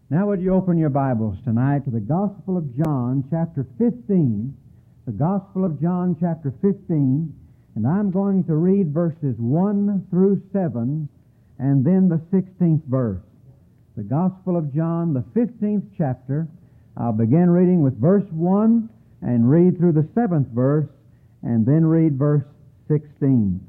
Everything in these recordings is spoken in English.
Now would you open your Bibles tonight to the Gospel of John, chapter 15. The Gospel of John, chapter 15. And I'm going to read verses 1 through 7, and then the 16th verse. The Gospel of John, the 15th chapter. I'll begin reading with verse 1 and read through the 7th verse, and then read verse 16.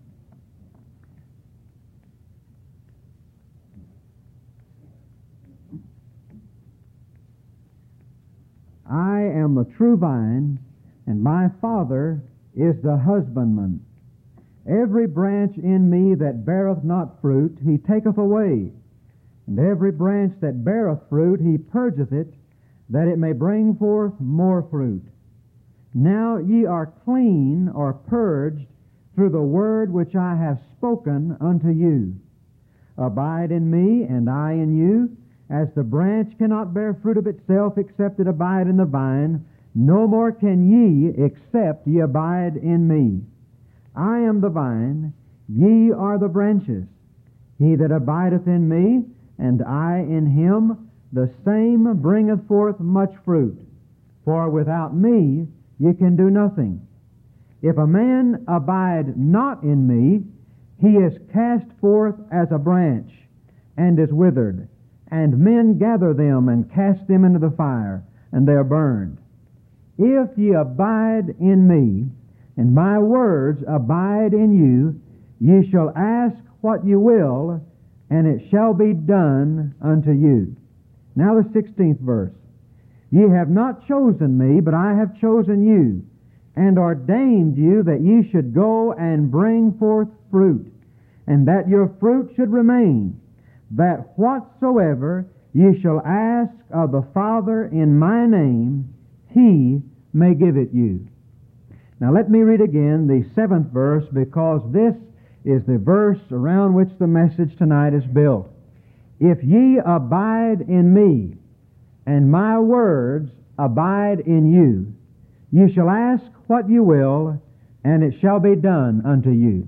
I am the true vine, and my Father is the husbandman. Every branch in me that beareth not fruit, he taketh away. And every branch that beareth fruit, he purgeth it, that it may bring forth more fruit. Now ye are clean, or purged, through the word which I have spoken unto you. Abide in me, and I in you. As the branch cannot bear fruit of itself except it abide in the vine, no more can ye except ye abide in me. I am the vine, ye are the branches. He that abideth in me, and I in him, the same bringeth forth much fruit. For without me ye can do nothing. If a man abide not in me, he is cast forth as a branch, and is withered. And men gather them and cast them into the fire, and they are burned. If ye abide in me, and my words abide in you, ye shall ask what ye will, and it shall be done unto you. Now the 16th verse. Ye have not chosen me, but I have chosen you, and ordained you that ye should go and bring forth fruit, and that your fruit should remain, that whatsoever ye shall ask of the Father in my name, he may give it you. Now let me read again the 7th verse, because this is the verse around which the message tonight is built. If ye abide in me, and my words abide in you, ye shall ask what ye will, and it shall be done unto you.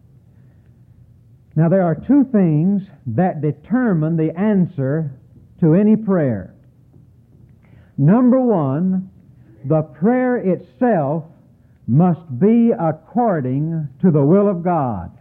Now there are two things that determine the answer to any prayer. Number one, the prayer itself must be according to the will of God.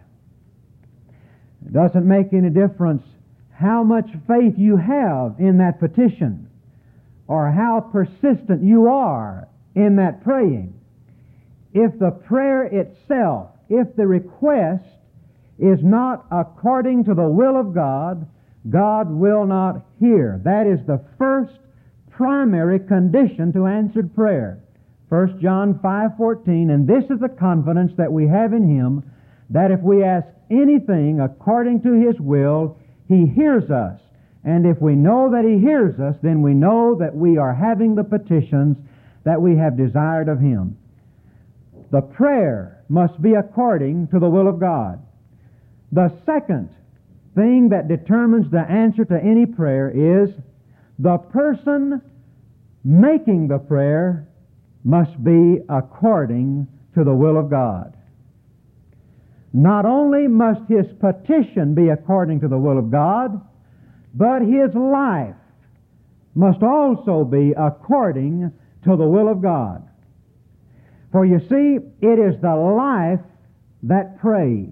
It doesn't make any difference how much faith you have in that petition, or how persistent you are in that praying. If the prayer itself, if the request is not according to the will of God, God will not hear. That is the first primary condition to answered prayer. 1 John 5:14, and this is the confidence that we have in Him, that if we ask anything according to His will, He hears us. And if we know that He hears us, then we know that we are having the petitions that we have desired of Him. The prayer must be according to the will of God. The second thing that determines the answer to any prayer is the person making the prayer must be according to the will of God. Not only must his petition be according to the will of God, but his life must also be according to the will of God. For you see, it is the life that prays.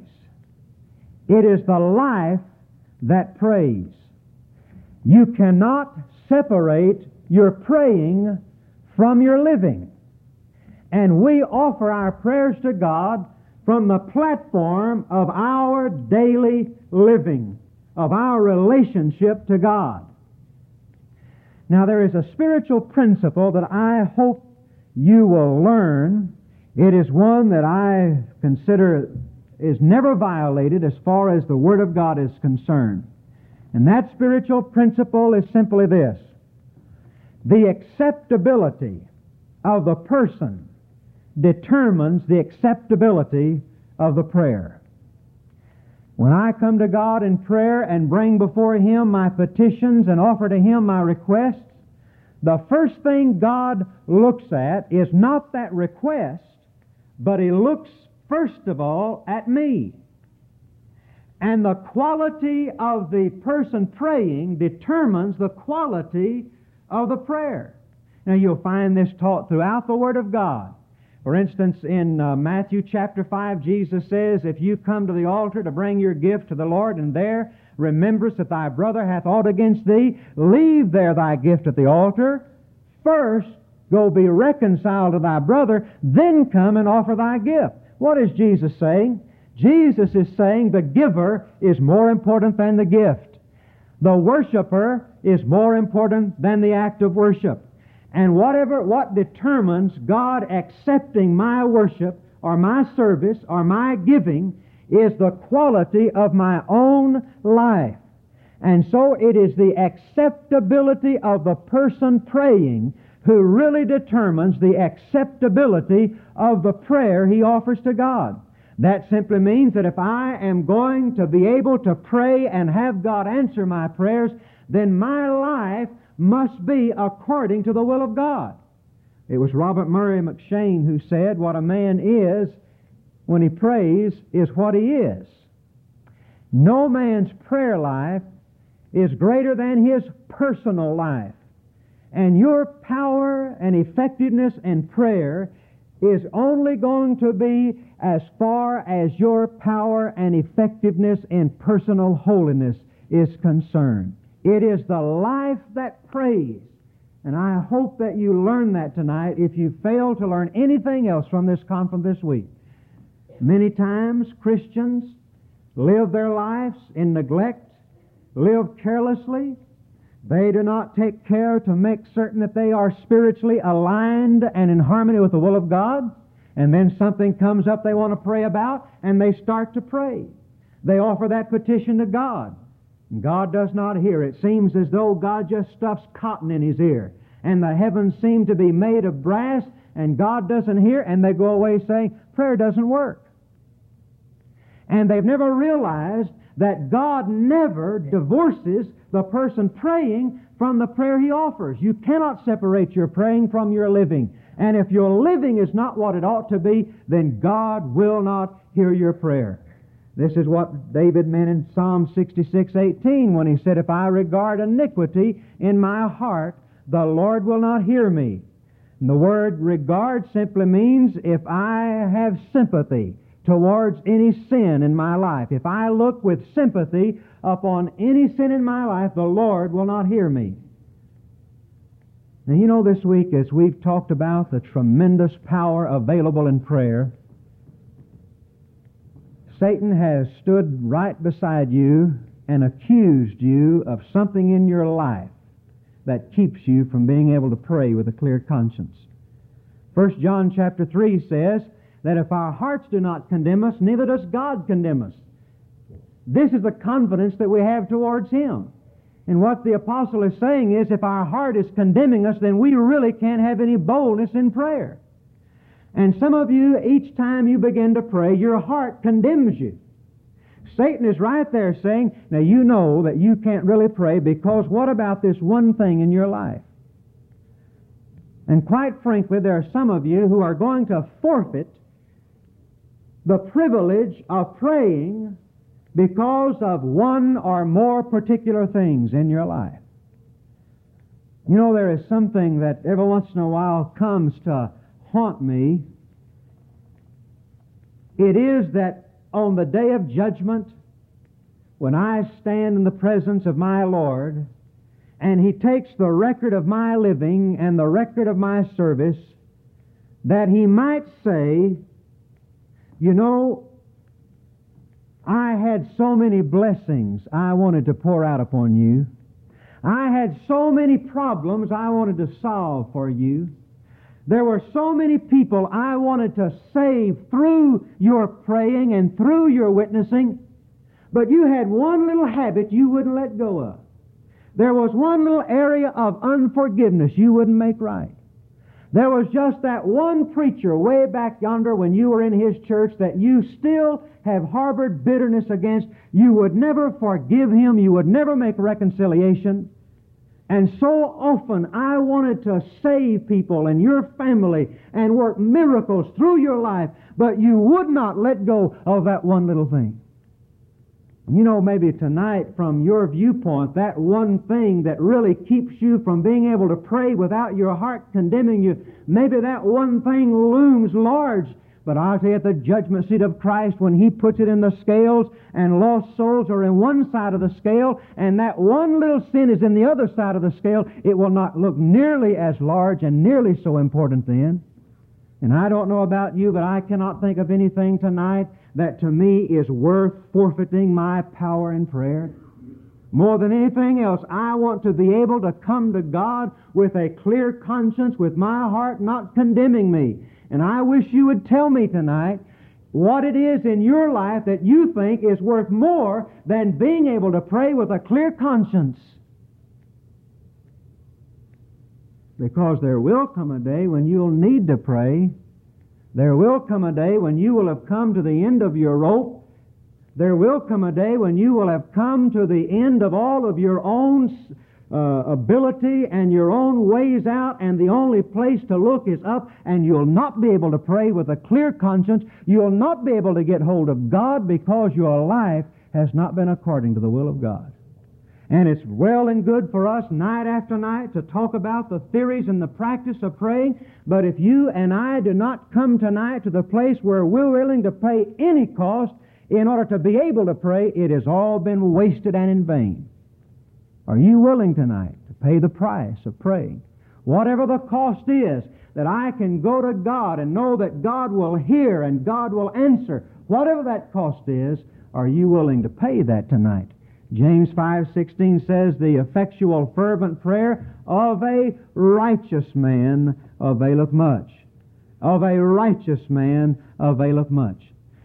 It is the life that prays. You cannot separate your praying from your living. And we offer our prayers to God from the platform of our daily living, of our relationship to God. Now there is a spiritual principle that I hope you will learn. It is one that I consider is never violated as far as the Word of God is concerned. And that spiritual principle is simply this: the acceptability of the person determines the acceptability of the prayer. When I come to God in prayer and bring before Him my petitions and offer to Him my requests, the first thing God looks at is not that request, but He looks first of all at me. And the quality of the person praying determines the quality of the prayer. Now, you'll find this taught throughout the Word of God. For instance, in Matthew chapter 5, Jesus says, if you come to the altar to bring your gift to the Lord, and there rememberest that thy brother hath aught against thee, leave there thy gift at the altar. First, go be reconciled to thy brother, then come and offer thy gift. What is Jesus saying? Jesus is saying the giver is more important than the gift. The worshiper is more important than the act of worship. And what determines God accepting my worship or my service or my giving is the quality of my own life. And so it is the acceptability of the person praying who really determines the acceptability of the prayer he offers to God. That simply means that if I am going to be able to pray and have God answer my prayers, then my life must be according to the will of God. It was Robert Murray McCheyne who said, what a man is when he prays is what he is. No man's prayer life is greater than his personal life. And your power and effectiveness in prayer is only going to be as far as your power and effectiveness in personal holiness is concerned. It is the life that prays. And I hope that you learn that tonight if you fail to learn anything else from this conference this week. Many times Christians live their lives in neglect, live carelessly. They do not take care to make certain that they are spiritually aligned and in harmony with the will of God. And then something comes up they want to pray about, and they start to pray. They offer that petition to God. And God does not hear. It seems as though God just stuffs cotton in his ear. And the heavens seem to be made of brass, and God doesn't hear, and they go away saying, prayer doesn't work. And they've never realized that God never divorces the person praying from the prayer he offers. You cannot separate your praying from your living. And if your living is not what it ought to be, then God will not hear your prayer. This is what David meant in Psalm 66:18 when he said, if I regard iniquity in my heart, the Lord will not hear me. And the word regard simply means if I have sympathy towards any sin in my life. If I look with sympathy upon any sin in my life, the Lord will not hear me. Now, you know, this week as we've talked about the tremendous power available in prayer, Satan has stood right beside you and accused you of something in your life that keeps you from being able to pray with a clear conscience. 1 John chapter 3 says that if our hearts do not condemn us, neither does God condemn us. This is the confidence that we have towards Him. And what the apostle is saying is if our heart is condemning us, then we really can't have any boldness in prayer. And some of you, each time you begin to pray, your heart condemns you. Satan is right there saying, now you know that you can't really pray because what about this one thing in your life? And quite frankly, there are some of you who are going to forfeit the privilege of praying because of one or more particular things in your life. You know, there is something that every once in a while comes to haunt me. It is that on the day of judgment, when I stand in the presence of my Lord, and He takes the record of my living and the record of my service, that He might say, you know, I had so many blessings I wanted to pour out upon you. I had so many problems I wanted to solve for you. There were so many people I wanted to save through your praying and through your witnessing, but you had one little habit you wouldn't let go of. There was one little area of unforgiveness you wouldn't make right. There was just that one preacher way back yonder when you were in his church that you still have harbored bitterness against. You would never forgive him. You would never make reconciliation. And so often I wanted to save people and your family and work miracles through your life, but you would not let go of that one little thing. You know, maybe tonight, from your viewpoint, that one thing that really keeps you from being able to pray without your heart condemning you, maybe that one thing looms large. But I'll tell you, at the judgment seat of Christ, when He puts it in the scales and lost souls are in one side of the scale, and that one little sin is in the other side of the scale, it will not look nearly as large and nearly so important then. And I don't know about you, but I cannot think of anything tonight that to me is worth forfeiting my power in prayer. More than anything else, I want to be able to come to God with a clear conscience, with my heart not condemning me. And I wish you would tell me tonight what it is in your life that you think is worth more than being able to pray with a clear conscience. Because there will come a day when you'll need to pray. There will come a day when you will have come to the end of your rope. There will come a day when you will have come to the end of all of your own ability and your own ways out, and the only place to look is up, and you'll not be able to pray with a clear conscience. You'll not be able to get hold of God because your life has not been according to the will of God. And it's well and good for us night after night to talk about the theories and the practice of praying, but if you and I do not come tonight to the place where we're willing to pay any cost in order to be able to pray, it has all been wasted and in vain. Are you willing tonight to pay the price of praying? Whatever the cost is, that I can go to God and know that God will hear and God will answer. Whatever that cost is, are you willing to pay that tonight? James 5:16 says, the effectual fervent prayer of a righteous man availeth much. Of a righteous man availeth much.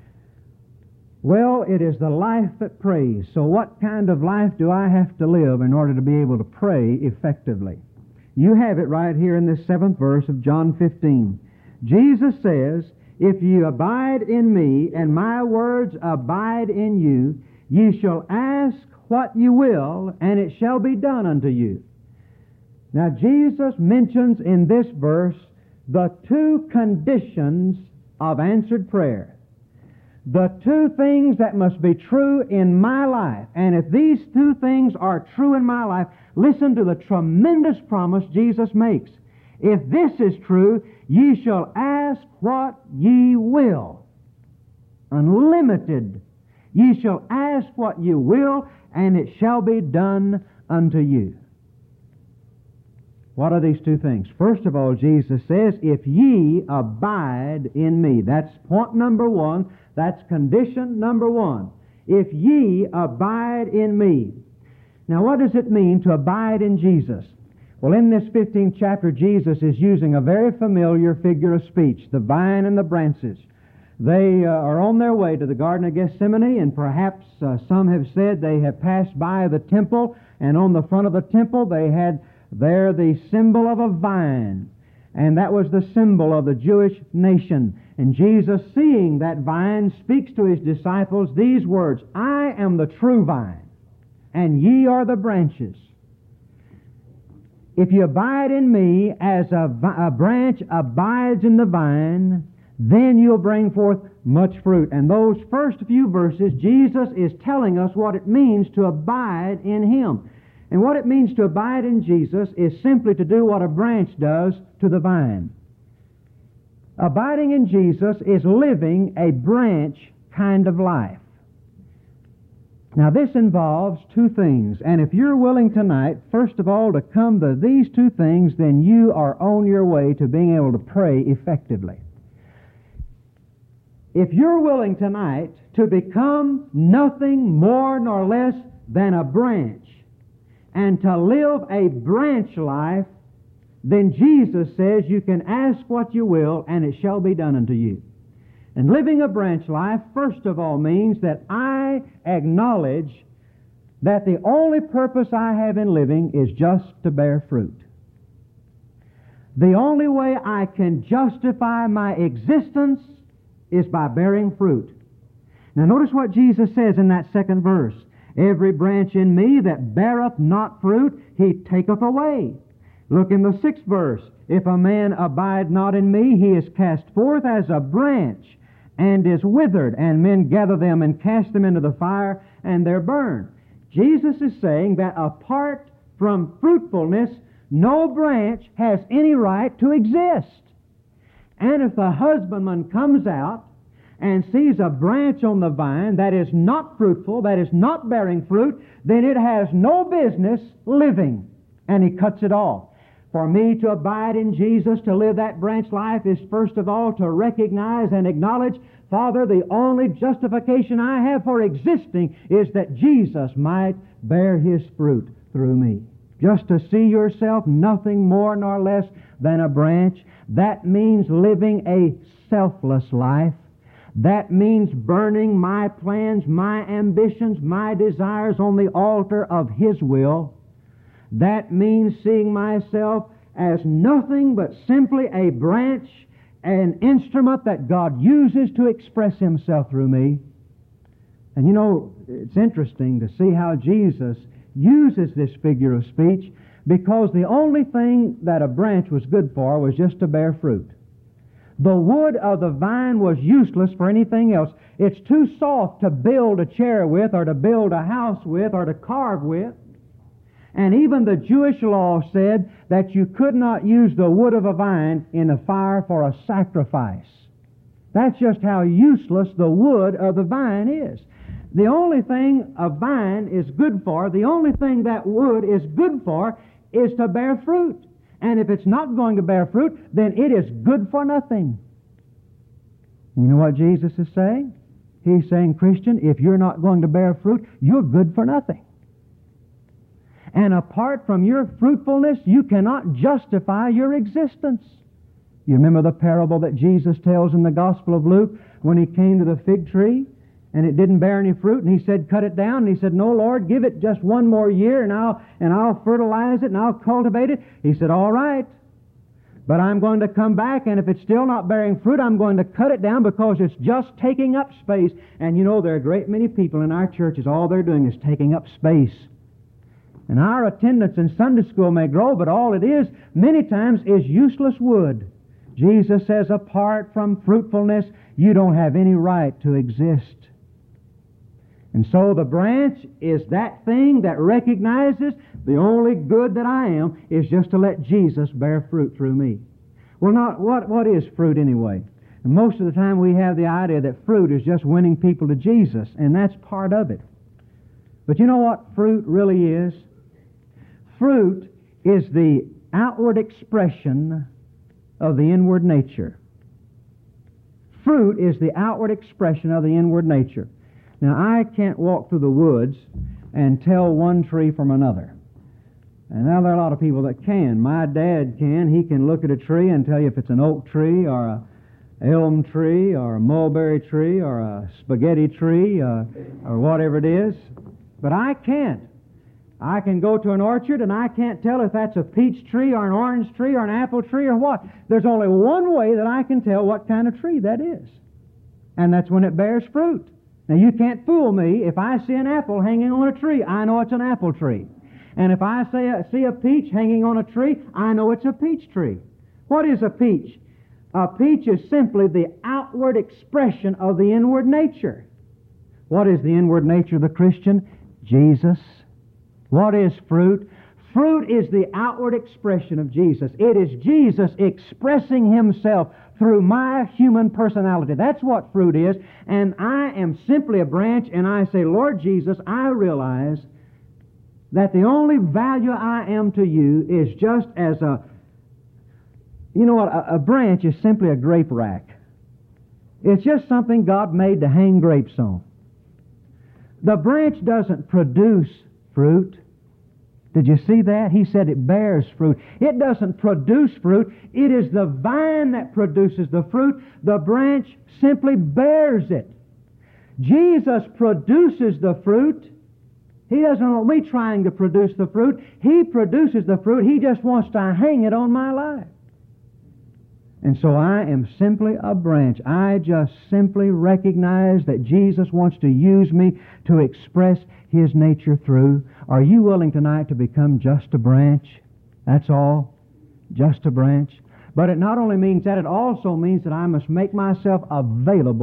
Well, it is the life that prays. So what kind of life do I have to live in order to be able to pray effectively? You have it right here in this 7th verse of John 15. Jesus says, if you abide in me and my words abide in you, ye shall ask what you will, and it shall be done unto you. Now, Jesus mentions in this verse the two conditions of answered prayer. The two things that must be true in my life. And if these two things are true in my life, listen to the tremendous promise Jesus makes. If this is true, ye shall ask what ye will. Unlimited. Ye shall ask what you will, and it shall be done unto you. What are these two things? First of all, Jesus says, if ye abide in me. That's point number one. That's condition number one. If ye abide in me. Now, what does it mean to abide in Jesus? Well, in this 15th chapter, Jesus is using a very familiar figure of speech, the vine and the branches. They are on their way to the Garden of Gethsemane, and perhaps some have said they have passed by the temple, and on the front of the temple they had there the symbol of a vine, and that was the symbol of the Jewish nation. And Jesus, seeing that vine, speaks to His disciples these words, I am the true vine, and ye are the branches. If you abide in me as a branch abides in the vine, then you'll bring forth much fruit. And those first few verses, Jesus is telling us what it means to abide in Him. And what it means to abide in Jesus is simply to do what a branch does to the vine. Abiding in Jesus is living a branch kind of life. Now, this involves two things. And if you're willing tonight, first of all, to come to these two things, then you are on your way to being able to pray effectively. If you're willing tonight to become nothing more nor less than a branch and to live a branch life, then Jesus says you can ask what you will and it shall be done unto you. And living a branch life, first of all, means that I acknowledge that the only purpose I have in living is just to bear fruit. The only way I can justify my existence is by bearing fruit. Now notice what Jesus says in that second verse. Every branch in me that beareth not fruit, He taketh away. Look in the 6th verse. If a man abide not in me, he is cast forth as a branch, and is withered, and men gather them and cast them into the fire, and they're burned. Jesus is saying that apart from fruitfulness, no branch has any right to exist. And if the husbandman comes out and sees a branch on the vine that is not fruitful, that is not bearing fruit, then it has no business living, and he cuts it off. For me to abide in Jesus, to live that branch life, is first of all to recognize and acknowledge, Father, the only justification I have for existing is that Jesus might bear His fruit through me. Just to see yourself nothing more nor less than a branch, that means living a selfless life. That means burning my plans, my ambitions, my desires on the altar of His will. That means seeing myself as nothing but simply a branch, an instrument that God uses to express Himself through me. And you know, it's interesting to see how Jesus uses this figure of speech, because the only thing that a branch was good for was just to bear fruit. The wood of the vine was useless for anything else. It's too soft to build a chair with, or to build a house with, or to carve with. And even the Jewish law said that you could not use the wood of a vine in the fire for a sacrifice. That's just how useless the wood of the vine is. The only thing a vine is good for, the only thing that wood is good for, is to bear fruit. And if it's not going to bear fruit, then it is good for nothing. You know what Jesus is saying? He's saying, Christian, if you're not going to bear fruit, you're good for nothing. And apart from your fruitfulness, you cannot justify your existence. You remember the parable that Jesus tells in the Gospel of Luke when He came to the fig tree and it didn't bear any fruit, and He said, cut it down. And He said, no, Lord, give it just one more year, and I'll fertilize it, and I'll cultivate it. He said, all right, but I'm going to come back, and if it's still not bearing fruit, I'm going to cut it down, because it's just taking up space. And you know, there are a great many people in our churches, all they're doing is taking up space. And our attendance in Sunday school may grow, but all it is, many times, is useless wood. Jesus says, apart from fruitfulness, you don't have any right to exist. And so the branch is that thing that recognizes the only good that I am is just to let Jesus bear fruit through me. Well, not what is fruit anyway? And most of the time we have the idea that fruit is just winning people to Jesus, and that's part of it. But you know what fruit really is? Fruit is the outward expression of the inward nature. Fruit is the outward expression of the inward nature. Now, I can't walk through the woods and tell one tree from another. And now there are a lot of people that can. My dad can. He can look at a tree and tell you if it's an oak tree or a elm tree or a mulberry tree or a spaghetti tree or whatever it is. But I can't. I can go to an orchard and I can't tell if that's a peach tree or an orange tree or an apple tree or what. There's only one way that I can tell what kind of tree that is. And that's when it bears fruit. Now, you can't fool me. If I see an apple hanging on a tree, I know it's an apple tree. And if I see a peach hanging on a tree, I know it's a peach tree. What is a peach? A peach is simply the outward expression of the inward nature. What is the inward nature of the Christian? Jesus. What is fruit? Fruit is the outward expression of Jesus. It is Jesus expressing Himself through my human personality. That's what fruit is. And I am simply a branch, and I say, Lord Jesus, I realize that the only value I am to you is just as a branch is simply a grape rack. It's just something God made to hang grapes on. The branch doesn't produce fruit. Did you see that? He said it bears fruit. It doesn't produce fruit. It is the vine that produces the fruit. The branch simply bears it. Jesus produces the fruit. He doesn't want me trying to produce the fruit. He produces the fruit. He just wants to hang it on my life. And so I am simply a branch. I just simply recognize that Jesus wants to use me to express His nature through. Are you willing tonight to become just a branch? That's all. Just a branch. But it not only means that, it also means that I must make myself available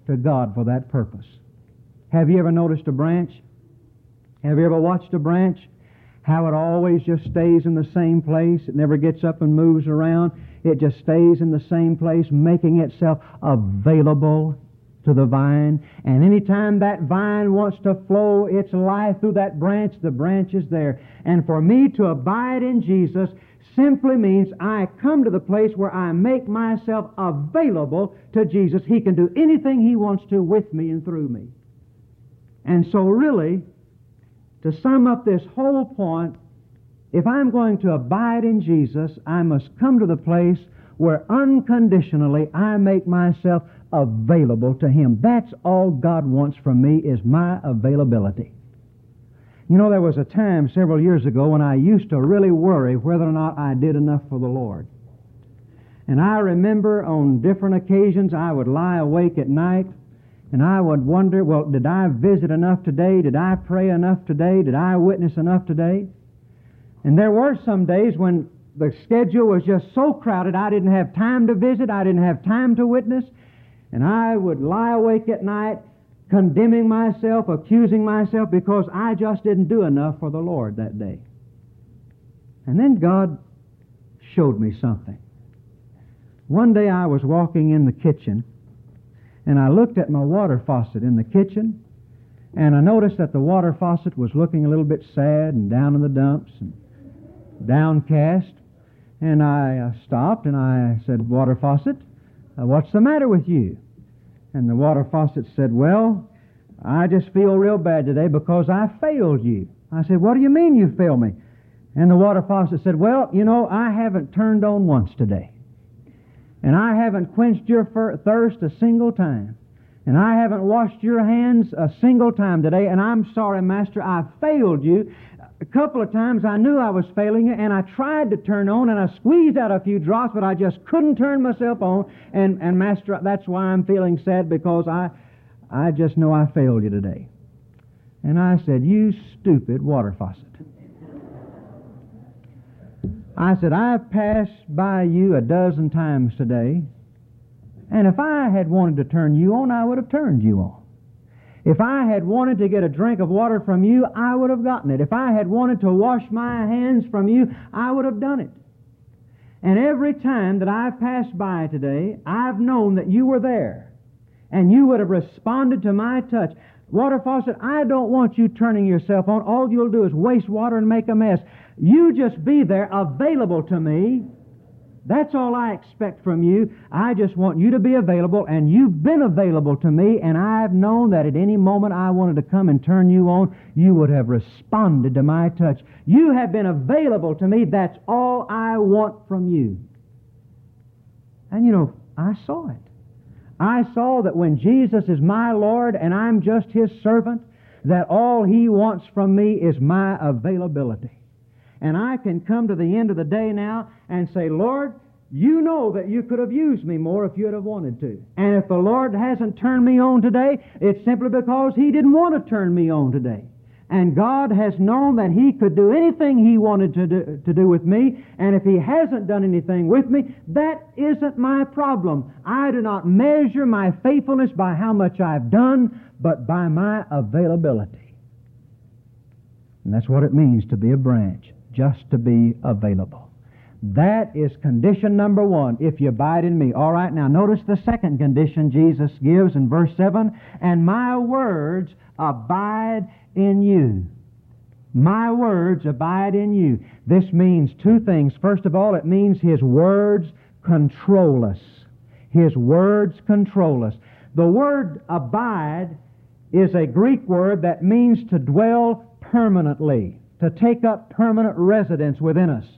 to God for that purpose. Have you ever noticed a branch? Have you ever watched a branch? How it always just stays in the same place. It never gets up and moves around. It just stays in the same place, making itself available to the vine. And anytime that vine wants to flow its life through that branch, the branch is there. And for me to abide in Jesus simply means I come to the place where I make myself available to Jesus. He can do anything He wants to with me and through me. And so really, to sum up this whole point, if I'm going to abide in Jesus, I must come to the place where unconditionally I make myself available to Him. That's all God wants from me, is my availability. You know, there was a time several years ago when I used to really worry whether or not I did enough for the Lord. And I remember on different occasions I would lie awake at night and I would wonder, well, did I visit enough today? Did I pray enough today? Did I witness enough today? And there were some days when the schedule was just so crowded I didn't have time to visit, I didn't have time to witness, and I would lie awake at night condemning myself, accusing myself because I just didn't do enough for the Lord that day. And then God showed me something. One day I was walking in the kitchen and I looked at my water faucet in the kitchen, and I noticed that the water faucet was looking a little bit sad and down in the dumps and downcast. And I stopped and I said, "Water faucet, what's the matter with you?" And the water faucet said, "Well, I just feel real bad today because I failed you." I said, "What do you mean you failed me?" And the water faucet said, "Well, you know, I haven't turned on once today. And I haven't quenched your thirst a single time. And I haven't washed your hands a single time today. And I'm sorry, Master, I failed you. A couple of times I knew I was failing you, and I tried to turn on, and I squeezed out a few drops, but I just couldn't turn myself on. And Master, that's why I'm feeling sad, because I just know I failed you today." And I said, "You stupid water faucet." I said, "I've passed by you a dozen times today, and if I had wanted to turn you on, I would have turned you on. If I had wanted to get a drink of water from you, I would have gotten it. If I had wanted to wash my hands from you, I would have done it. And every time that I've passed by today, I've known that you were there, and you would have responded to my touch. Water faucet, I don't want you turning yourself on. All you'll do is waste water and make a mess. You just be there, available to me. That's all I expect from you. I just want you to be available, and you've been available to me, and I've known that at any moment I wanted to come and turn you on, you would have responded to my touch. You have been available to me. That's all I want from you." And you know, I saw it. I saw that when Jesus is my Lord and I'm just His servant, that all He wants from me is my availability. And I can come to the end of the day now and say, "Lord, you know that you could have used me more if you'd have wanted to. And if the Lord hasn't turned me on today, it's simply because He didn't want to turn me on today. And God has known that He could do anything He wanted to do with me. And if He hasn't done anything with me, that isn't my problem. I do not measure my faithfulness by how much I've done, but by my availability." And that's what it means to be a branch. Just to be available. That is condition number one, if you abide in me. All right, now notice the second condition Jesus gives in verse 7, "And my words abide in you." My words abide in you. This means two things. First of all, it means His words control us. His words control us. The word abide is a Greek word that means to dwell permanently, to take up permanent residence within us.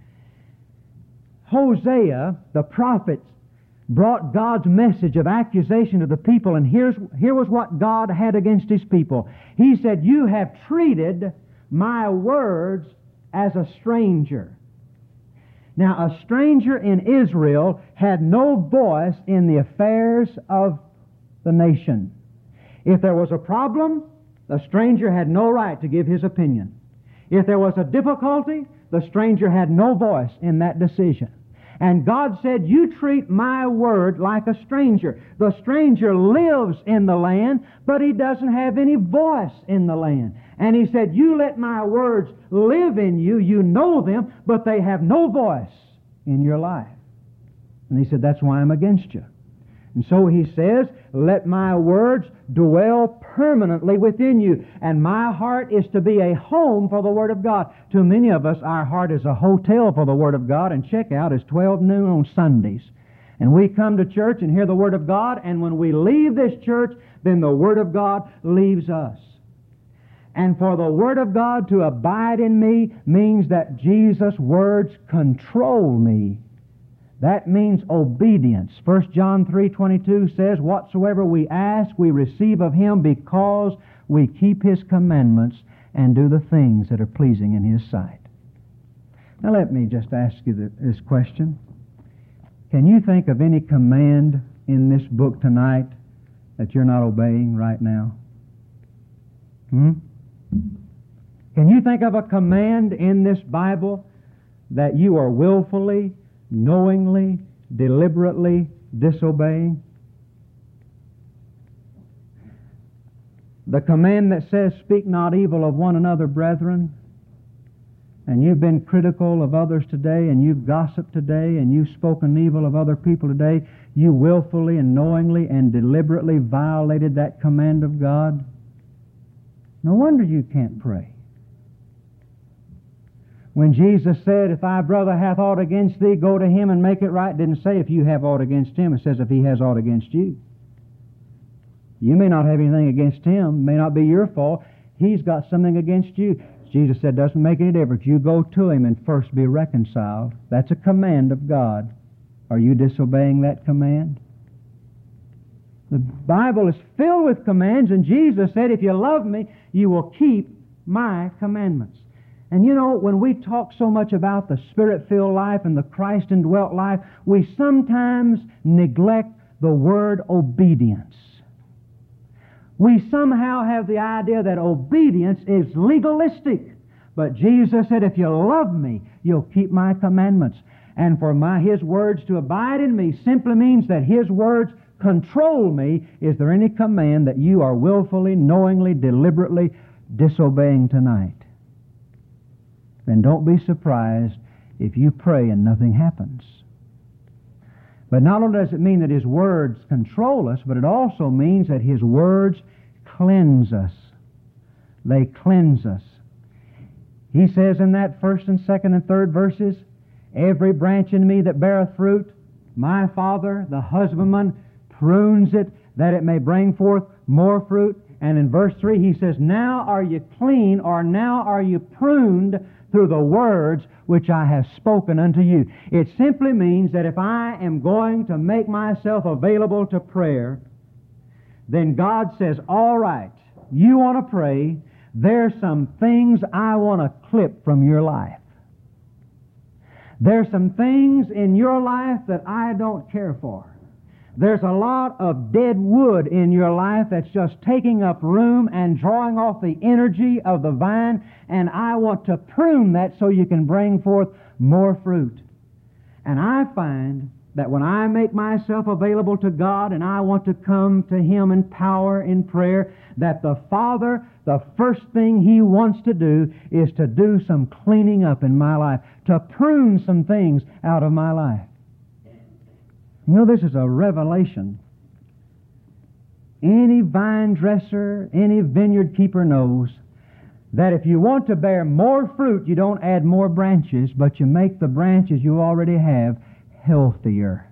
Hosea, the prophet, brought God's message of accusation to the people, and here was what God had against His people. He said, "You have treated my words as a stranger." Now, a stranger in Israel had no voice in the affairs of the nation. If there was a problem, the stranger had no right to give his opinion. If there was a difficulty, the stranger had no voice in that decision. And God said, you treat my word like a stranger. The stranger lives in the land, but he doesn't have any voice in the land. And He said, you let my words live in you. You know them, but they have no voice in your life. And He said, that's why I'm against you. And so He says, let my words dwell permanently within you. And my heart is to be a home for the Word of God. To many of us, our heart is a hotel for the Word of God, and checkout is 12 noon on Sundays. And we come to church and hear the Word of God, and when we leave this church, then the Word of God leaves us. And for the Word of God to abide in me means that Jesus' words control me. That means obedience. 1 John 3:22 says, whatsoever we ask, we receive of Him because we keep His commandments and do the things that are pleasing in His sight. Now let me just ask you this question. Can you think of any command in this book tonight that you're not obeying right now? Can you think of a command in this Bible that you are willfully, knowingly, deliberately disobeying? The command that says, speak not evil of one another, brethren, and you've been critical of others today, and you've gossiped today, and you've spoken evil of other people today, you willfully and knowingly and deliberately violated that command of God. No wonder you can't pray. When Jesus said, if thy brother hath aught against thee, go to him and make it right, it didn't say if you have aught against him. It says if he has aught against you. You may not have anything against him. It may not be your fault. He's got something against you. Jesus said, doesn't make any difference. You go to him and first be reconciled. That's a command of God. Are you disobeying that command? The Bible is filled with commands, and Jesus said, if you love me, you will keep my commandments. And you know, when we talk so much about the Spirit-filled life and the Christ-indwelt life, we sometimes neglect the word obedience. We somehow have the idea that obedience is legalistic. But Jesus said, if you love me, you'll keep my commandments. And for His words to abide in me simply means that His words control me. Is there any command that you are willfully, knowingly, deliberately disobeying tonight? Then don't be surprised if you pray and nothing happens. But not only does it mean that His words control us, but it also means that His words cleanse us. They cleanse us. He says in that 1st and 2nd and 3rd verses, every branch in me that beareth fruit, my Father, the husbandman, prunes it that it may bring forth more fruit. And in verse 3 he says, now are you clean, or now are you pruned through the words which I have spoken unto you. It simply means that if I am going to make myself available to prayer, then God says, all right, you want to pray, there's some things I want to clip from your life. There's some things in your life that I don't care for. There's a lot of dead wood in your life that's just taking up room and drawing off the energy of the vine, and I want to prune that so you can bring forth more fruit. And I find that when I make myself available to God and I want to come to Him in power in prayer, that the Father, the first thing He wants to do is to do some cleaning up in my life, to prune some things out of my life. You know, this is a revelation. Any vine dresser, any vineyard keeper knows that if you want to bear more fruit, you don't add more branches, but you make the branches you already have healthier.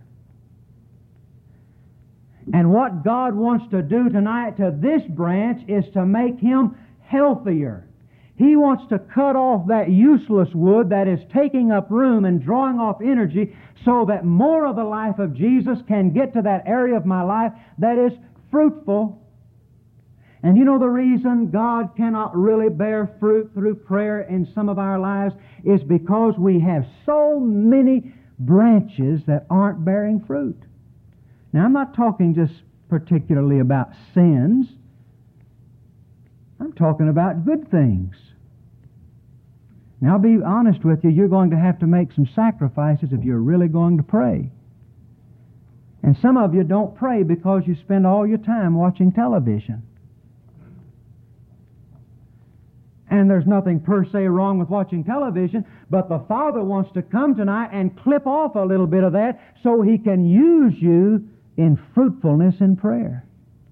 And what God wants to do tonight to this branch is to make him healthier. He wants to cut off that useless wood that is taking up room and drawing off energy so that more of the life of Jesus can get to that area of my life that is fruitful. And you know the reason God cannot really bear fruit through prayer in some of our lives is because we have so many branches that aren't bearing fruit. Now, I'm not talking just particularly about sins. I'm talking about good things. Now, I'll be honest with you, you're going to have to make some sacrifices if you're really going to pray. And some of you don't pray because you spend all your time watching television. And there's nothing per se wrong with watching television, but the Father wants to come tonight and clip off a little bit of that so He can use you in fruitfulness in prayer.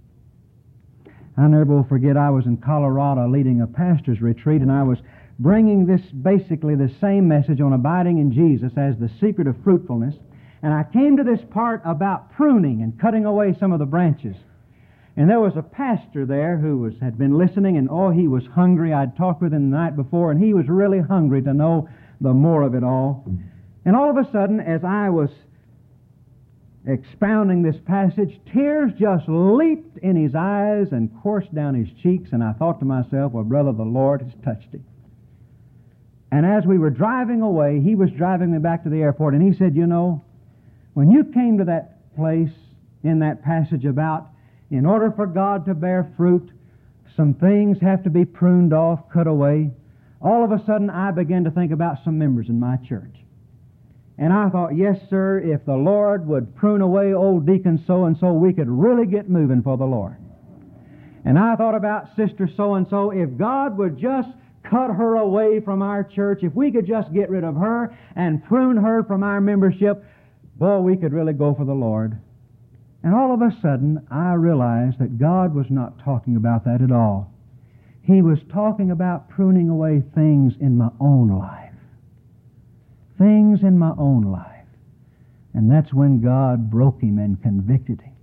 I never will forget, I was in Colorado leading a pastor's retreat, and I was bringing basically the same message on abiding in Jesus as the secret of fruitfulness. And I came to this part about pruning and cutting away some of the branches. And there was a pastor there who had been listening, and he was hungry. I'd talked with him the night before, and he was really hungry to know the more of it all. And all of a sudden, as I was expounding this passage, tears just leaped in his eyes and coursed down his cheeks, and I thought to myself, well, brother, the Lord has touched him. And as we were driving away, he was driving me back to the airport, and he said, you know, when you came to that place in that passage about in order for God to bear fruit, some things have to be pruned off, cut away, all of a sudden I began to think about some members in my church. And I thought, yes, sir, if the Lord would prune away old deacon so-and-so, we could really get moving for the Lord. And I thought about sister so-and-so, if God would just cut her away from our church, if we could just get rid of her and prune her from our membership, boy, we could really go for the Lord. And all of a sudden, I realized that God was not talking about that at all. He was talking about pruning away things in my own life. Things in my own life. And that's when God broke him and convicted him.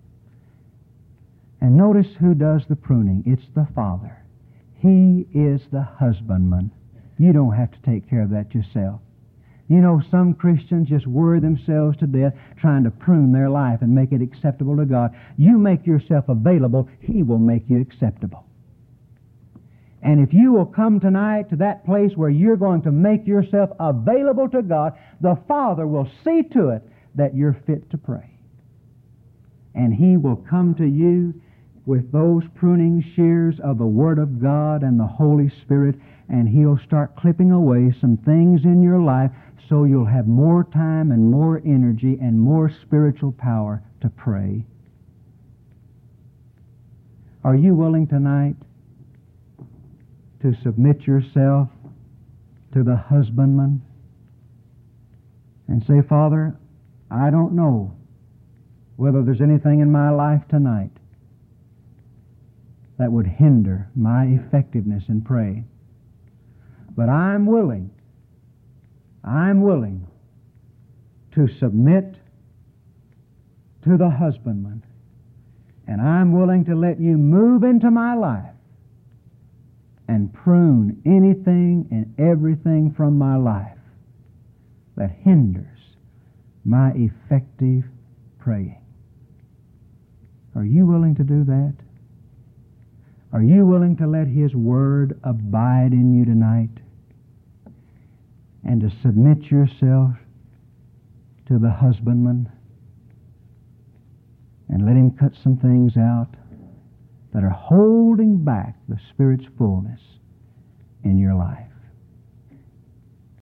And notice who does the pruning. It's the Father. He is the husbandman. You don't have to take care of that yourself. You know, some Christians just worry themselves to death trying to prune their life and make it acceptable to God. You make yourself available, He will make you acceptable. And if you will come tonight to that place where you're going to make yourself available to God, the Father will see to it that you're fit to pray. And He will come to you with those pruning shears of the Word of God and the Holy Spirit, and He'll start clipping away some things in your life so you'll have more time and more energy and more spiritual power to pray. Are you willing tonight to submit yourself to the husbandman and say, Father, I don't know whether there's anything in my life tonight that would hinder my effectiveness in praying, but I'm willing to submit to the husbandman, and I'm willing to let you move into my life and prune anything and everything from my life that hinders my effective praying. Are you willing to do that? Are you willing to let His Word abide in you tonight and to submit yourself to the husbandman and let Him cut some things out that are holding back the Spirit's fullness in your life?